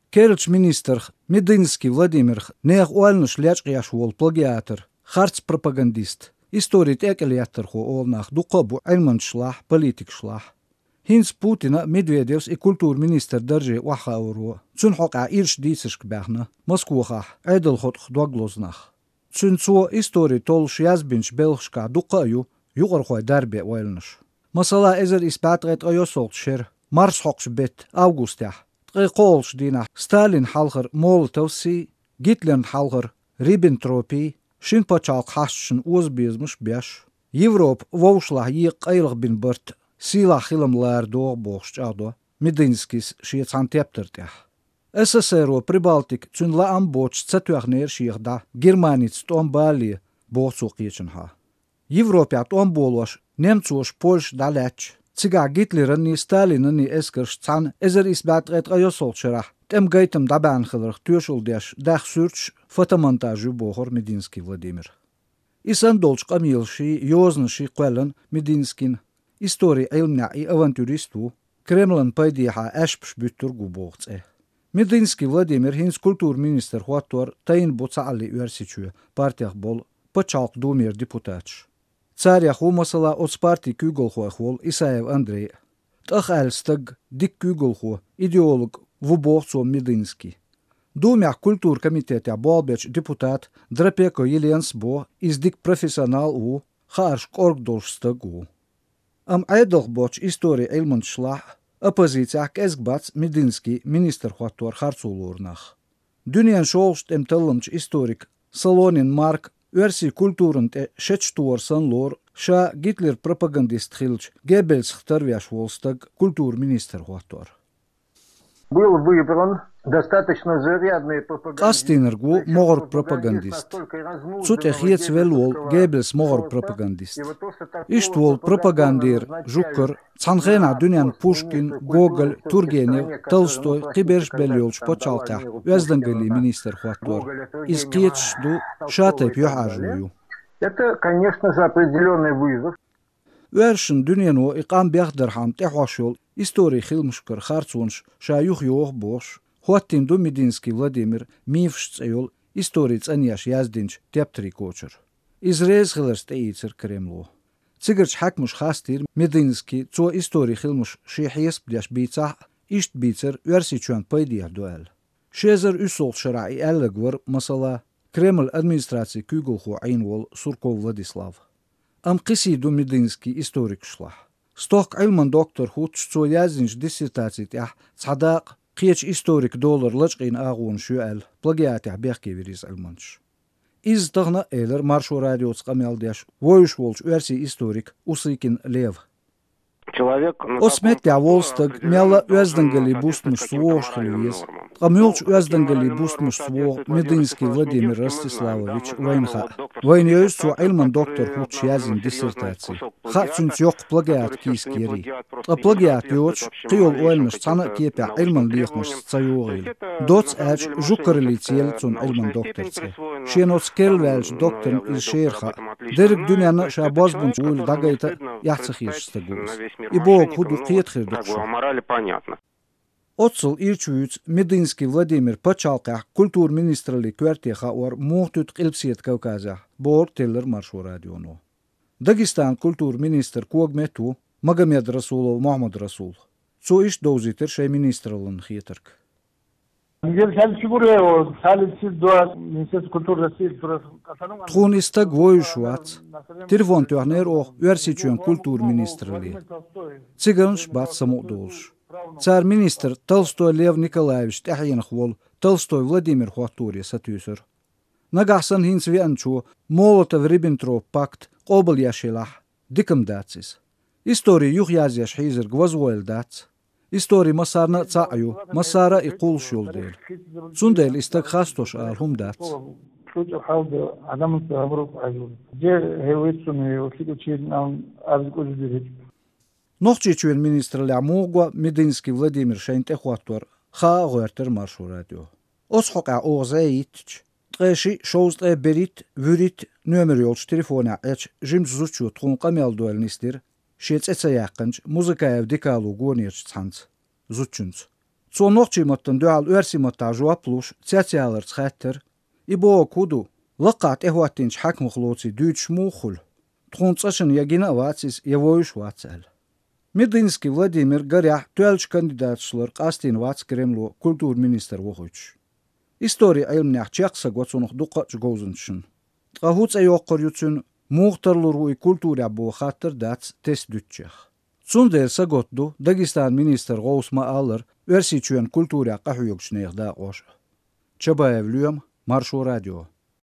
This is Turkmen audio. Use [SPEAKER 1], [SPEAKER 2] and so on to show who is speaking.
[SPEAKER 1] Керч министр Мединский Владимир нех уальнуш лячкияш вол плагиатор, харц пропагандист. Историт экелиатор хо олнах дукабу айлманшлах, политикшлах. Хинс Путина Медведевс и культурминистр держи вахауру. Цун хока ирш дисишк бахна, Москвахах, айдл хот хдваглознах. Цун цо истории толш язбинч белшка дукаю, югархой дарбе уайлнуш. Масала эзер испатрет айосолт шер, марс хокш бет, августях. Тқиқолш дина Сталин халхар Молотовси, Гитлер халхар Риббентропи, шинпачалк хашшин узбизмш бяш. Европ вовшлах иқайлах бин барт, сила хилам лаардо бохшчадо, Мединскис шиецан тептертях. СССР Прибалтик цун ла амбоч цатуахнер шиехда, Германиц томбали бохцуқиченха. Европят омболош, немцош Польш далеч. Цига Гитлерни Сталинни эскерш цан эзер избатрет айосолчерах. Тем гейтем дабанхелрах тюшулдеш дах сурч фотомонтажу бохор Мединский Владимир. Исан долч камилши, ёзнши квелен Мединскин. История элмня и авантюристу. Кремлен пайдиха эшпш бюттур губохце. Мединский Владимир хинс культурминистр хуаттор тайн буцали уерсичу партиях бол пачалк думер депутатш. Царях умасала от партии Кюголхуахвол Исаев Андрей. Тахальстаг дик Кюголху, идеолог Вубохцо Мединский. Думях культур комитета Болбеч депутат Драпеко Еленсбо из дик профессионал у Харш Коргдолштагу. Айдох боч история Эльманшлах оппозиция Эсгбац Мединский министр хуаттор Харцулурнах. Дюниан шолшт темтеллымч историк Солонин Марк Версии культурен те шечтуар сан лор, ша Гитлер пропагандист хилч, Геббельс хтарвяш волстаг культурминистр хуатор.
[SPEAKER 2] Был выбран достаточно зарядный пропагандист.
[SPEAKER 1] Кастинергу могор пропагандист. Цуте хиец велвол Геббельс могор пропагандист. Иштвол пропагандир Жуккер, Цанхена Дюнян Пушкин, Гоголь, Тургенев, Толстой, Киберш Бельолч почалка, Вездангали министр хуатор. Из киечду шатеп юхажую.
[SPEAKER 2] Это, конечно же, определенный вызов.
[SPEAKER 1] Вершин Дюняну икам бяхдерхам техвашол истории хилмшкер харцунш шаюх йох бош. Хуаттин до Мединский Владимир мившцейл истории цаняш яздинч тептри кочер. Изрез хилерст эйцер Кремло. Цигерч хакмуш хастир Мединский цо истории хилмуш шихиес бляш бийцах ишт бийцер версичуан пайдиях дуэл. Шезер усол шараи эллегвар масала Кремль администрации Кюголху айнвол Сурков Владислав. Қиси до Мединский историк шлах. Сток айлман доктор хуч цо яздинч диссертациит ях цадақ قيش историк доллар лачqin агун шуэл плагиатя бехки вирис алманш. Из тагна элер маршу радиоц камялдяш воюш волч версий историк усыкин лев.
[SPEAKER 3] Человек
[SPEAKER 1] Осметя волстаг мяла уяздангали бустмуш свош хлевиз. Камёлч уяздангали бустмуш сво Мединский Владимир Ростиславович Вайнха. Вайнёйс цо айлман доктор хуч язин диссертации. Хатсунц ёк плагиат кискери. А плагиат ёч қиол уайлмаш цана кепя айлман лихмаш цайогил. Доц эч жуккарли целцун айлман докторце. Шеноц келвэлш доктор из шерха. Дерек дюняна шабазбунч уйл дагайта яхцахишстагус. И бог худу қиетхир докшу.
[SPEAKER 3] Морали понятно.
[SPEAKER 1] Отцел ирчуюц Мединский Владимир почалка культурминистрали квартеха ор мохтут қилпсиет Кавказа. Бор теллер маршу радиону. Дагестан культурминистр Когмету Магомед Расулов Мохаммад Расул. Цо иш доузитер шей министрлын хиетерк. Тхун истаг воюшуац. Телефон тюахнер ох версичуен культурминистрали. Цыганш бат самудолш. Царь министр Толстой Лев Николаевич Тахьянхвол Толстой Владимир Хуатури сатюсер. Нагасан хинц вианчу Молотов-Риббентроп пакт қобыл яшелах дикам дацис. История юх язяш хизер гвазвойл дац. История масарна цаю, масара и кул шулдел. Цундел истак хастош алхум дац. Нохчичуен министр Лямугва Мединский Владимир Шейнтехуатор ха гуертер маршу радио. Осхока озеитч. Треши шоузтре берит вюрит номер ёлч телефона эч жимзучу тхун камел дуэлнистер. Шец эцаяққанч музыкаев декалу гонерч цанц. Зучунц. Цо нохчиматтан дуал уэрсиматта жуаплуш цяцялэр цхэттер. Ибо куду лакат эхваттинч хакмухлоци дүйч мухул. Тхунцашин ягина вацис явоюш вацал. Мединский Владимир Горях туэлч кандидатшлар қастин вац Кремлу культурминистр вохуч. История айлмнях чакса гоцунух дуқач гоузыншын. Тқахуц айоққыр ютсун мухтарлуруй культура бу хаттыр дац тест дютчах. Цундер саготду Дагестан министр гоусма алыр версичуен культура қахуюкчнех да ош. Чабаев Люем, Маршу радио.